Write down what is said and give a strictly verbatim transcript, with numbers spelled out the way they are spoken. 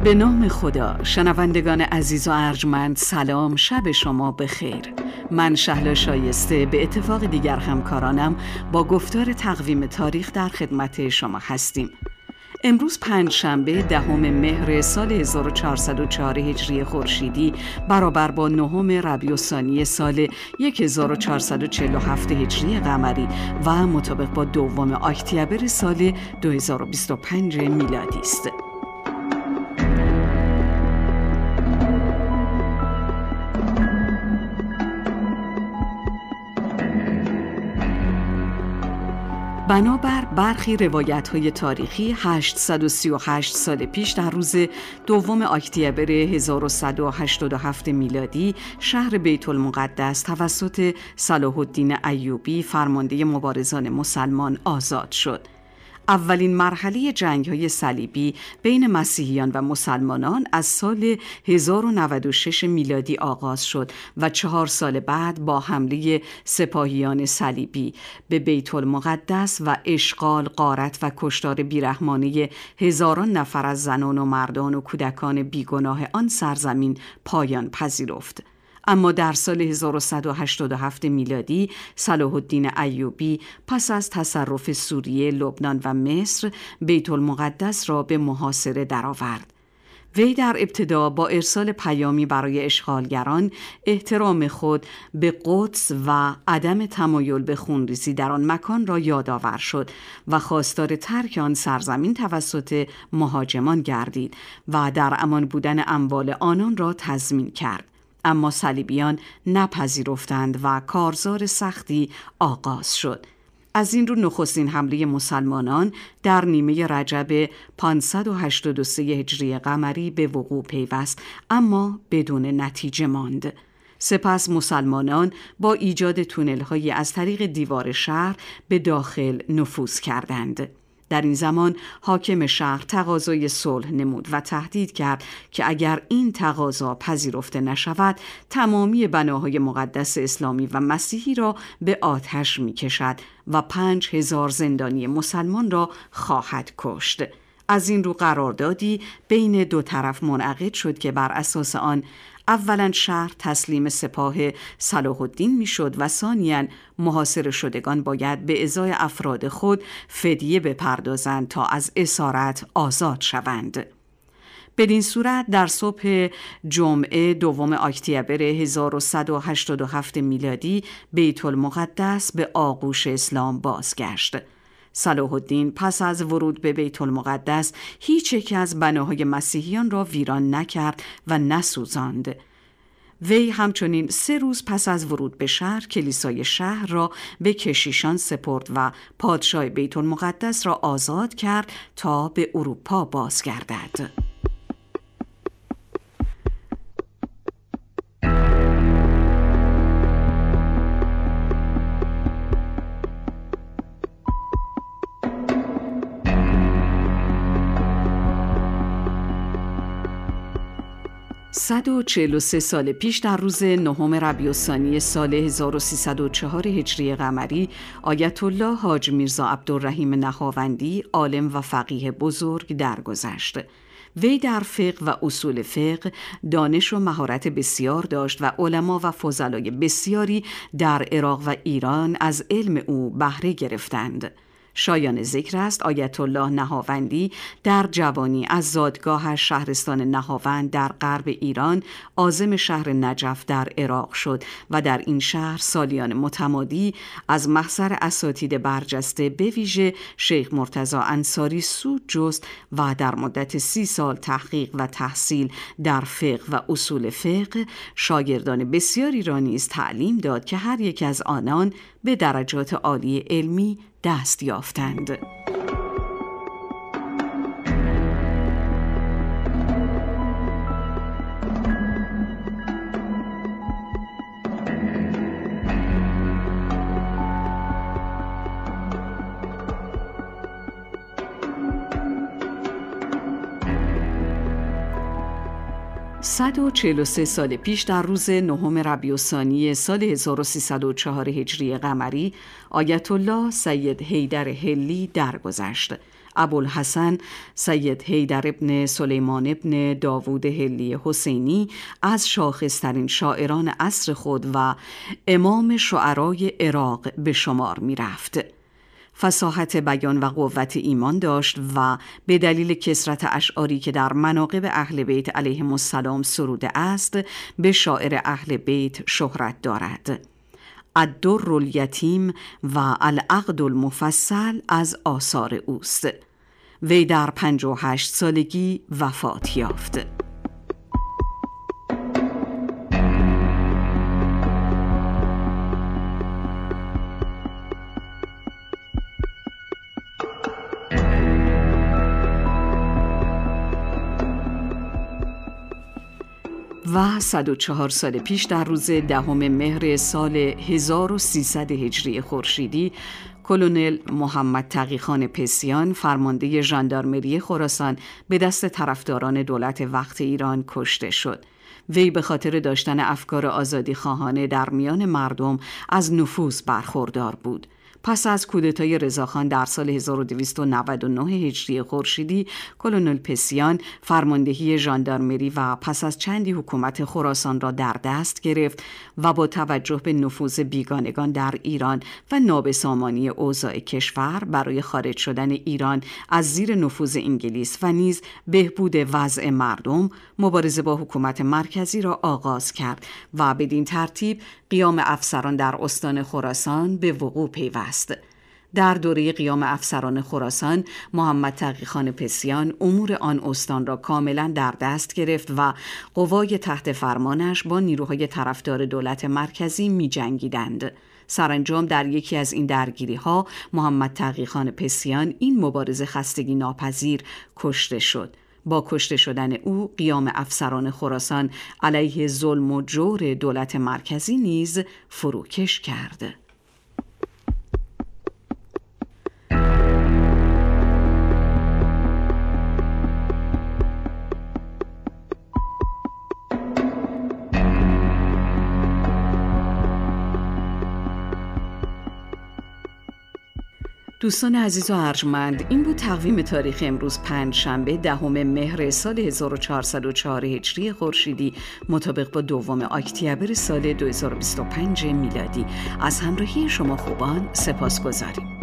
به نام خدا. شنوندگان عزیز و ارجمند، سلام، شب شما بخیر. من شهلا شایسته به اتفاق دیگر همکارانم با گفتار تقویم تاریخ در خدمت شما هستیم. امروز پنج شنبه دهم مهر سال هزار و چهارصد و چهار هجری خورشیدی برابر با نهم ربیع الثانی سال هزار و چهارصد و چهل و هفت هجری قمری و مطابق با دوم اکتبر سال دو هزار و بیست و پنج میلادی است. بنابر برخی روایت‌های تاریخی هشتصد و سی و هشت سال پیش در روز دوم اکتبر هزار و صد و هشتاد و هفت میلادی شهر بیت المقدس توسط صلاح الدین ایوبی فرمانده مبارزان مسلمان آزاد شد. اولین مرحله جنگ‌های صلیبی بین مسیحیان و مسلمانان از سال هزار و نود و شش میلادی آغاز شد و چهار سال بعد با حمله سپاهیان صلیبی به بیت المقدس و اشغال، غارت و کشتار بیرحمانه هزاران نفر از زنان و مردان و کودکان بیگناه آن سرزمین پایان پذیرفت. اما در سال هزار و صد و هشتاد و هفت میلادی صلاح الدین ایوبی پس از تصرف سوریه، لبنان و مصر بیت المقدس را به محاصره درآورد. وی در ابتدا با ارسال پیامی برای اشغالگران احترام خود به قدس و عدم تمایل به خونریزی در آن مکان را یادآور شد و خواستار ترک آن سرزمین توسط مهاجمان گردید و در امان بودن اموال آنان را تضمین کرد. اما صلیبیان نپذیرفتند و کارزار سختی آغاز شد. از این رو نخستین حمله مسلمانان در نیمه رجب پانصد و هشتاد و سه هجری قمری به وقوع پیوست، اما بدون نتیجه ماند. سپس مسلمانان با ایجاد تونل‌هایی از طریق دیوار شهر به داخل نفوذ کردند. در این زمان حاکم شهر تقاضای صلح نمود و تهدید کرد که اگر این تقاضا پذیرفته نشود تمامی بناهای مقدس اسلامی و مسیحی را به آتش می کشد و پنج هزار زندانی مسلمان را خواهد کشت. از این رو قراردادی بین دو طرف منعقد شد که بر اساس آن اولاً شهر تسلیم سپاه صلاح الدین میشد و ثانیاً محاصره شدگان باید به ازای افراد خود فدیه بپردازند تا از اسارت آزاد شوند. بدین صورت در صبح جمعه دوم اکتبر هزار و صد و هشتاد و هفت میلادی بیت المقدس به آغوش اسلام بازگشت. صلاح الدین پس از ورود به بیت المقدس هیچ یک از بناهای مسیحیان را ویران نکرد و نسوزاند. وی همچنین سه روز پس از ورود به شهر کلیسای شهر را به کشیشان سپرد و پادشاه بیت المقدس را آزاد کرد تا به اروپا بازگردد. صد و چهل و سه سال پیش در روز نهم ربیع الثانی سال هزار و سیصد و چهار هجری قمری آیت الله حاج میرزا عبدالرحیم نهاوندی عالم و فقیه بزرگ درگذشت. وی در فقه و اصول فقه دانش و مهارت بسیار داشت و علما و فضلای بسیاری در عراق و ایران از علم او بهره گرفتند. شایان ذکر است آیت الله نهاوندی در جوانی از زادگاهش شهرستان نهاوند در غرب ایران عازم شهر نجف در عراق شد و در این شهر سالیان متمادی از محضر اساتید برجسته به ویژه شیخ مرتضی انصاری سود جست و در مدت سی سال تحقیق و تحصیل در فقه و اصول فقه شاگردان بسیاری را نیز تعلیم داد که هر یک از آنان به درجات عالی علمی دست یافتند. صد و چهل و سه سال پیش در روز نهم ربیع الثانی سال هزار و سیصد و چهار هجری قمری آیت الله سید حیدر حلی درگذشت. ابوالحسن سید حیدر ابن سلیمان ابن داوود حلی حسینی از شاخصترین شاعران عصر خود و امام شعرای عراق به شمار می رفت. فصاحت بیان و قوت ایمان داشت و به دلیل کثرت اشعاری که در مناقب اهل بیت علیهم السلام سروده است به شاعر اهل بیت شهرت دارد. الدر الیتیم و العقد المفصل از آثار اوست. وی در پنجاه و هشت سالگی وفات یافت. و صد و چهار سال پیش در روز دهم مهر سال هزار و سیصد هجری خورشیدی کلونل محمد تقیخان پسیان فرمانده ژاندارمری خراسان به دست طرفداران دولت وقت ایران کشته شد. وی به خاطر داشتن افکار آزادی خواهانه در میان مردم از نفوذ برخوردار بود. پس از کودتای رضاخان در سال هزار و دویست و نود و نه هجری خورشیدی کلونل پسیان فرماندهی ژاندارمری و پس از چندی حکومت خراسان را در دست گرفت و با توجه به نفوذ بیگانگان در ایران و نابسامانی اوضاع کشور برای خارج شدن ایران از زیر نفوذ انگلیس و نیز بهبود وضع مردم مبارزه با حکومت مرکزی را آغاز کرد و بدین ترتیب قیام افسران در استان خراسان به وقوع پیوست. در دوره قیام افسران خراسان محمد تقیخان پسیان امور آن استان را کاملا در دست گرفت و قوای تحت فرمانش با نیروهای طرفدار دولت مرکزی می جنگیدند. سرانجام در یکی از این درگیری ها محمد تقیخان پسیان این مبارز خستگی ناپذیر کشته شد. با کشته شدن او قیام افسران خراسان علیه ظلم و جور دولت مرکزی نیز فروکش کرد. دوستان عزیز و ارجمند، این بود تقویم تاریخ امروز پنج شنبه دهم مهر سال هزار و چهارصد و چهار هجری خورشیدی مطابق با دوم اکتبر سال دو هزار و بیست و پنج میلادی. از همراهی شما خوبان سپاسگزاریم.